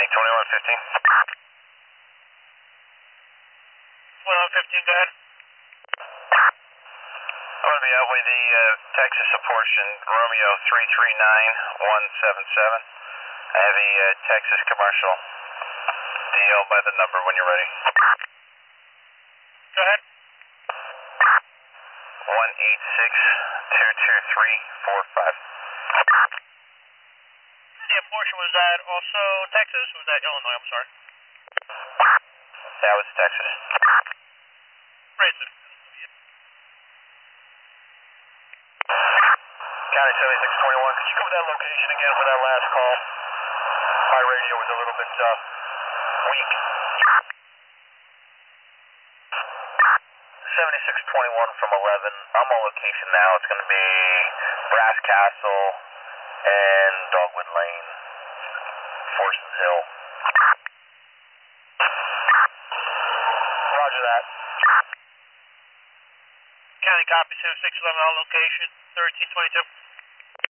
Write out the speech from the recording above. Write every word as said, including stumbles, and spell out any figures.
twenty-one fifteen. twenty-one fifteen, go ahead. I'm going to be out with the uh, Texas portion, Romeo three three nine one seven seven. I have a uh, Texas commercial. D L by the number when you're ready. Go ahead. one eight six two two three four five. Yeah, portion, was that also Texas? Or was that Illinois? I'm sorry. That was Texas. Racing. County seventy-six twenty-one, could you go to that location again for that last call? My radio was a little bit uh, weak. seventy-six twenty-one from eleven. I'm on location now. It's going to be Brass Castle and Dogwood Lane, Forsons Hill. Roger that. County copy, seventy-six eleven on location, thirteen twenty-two.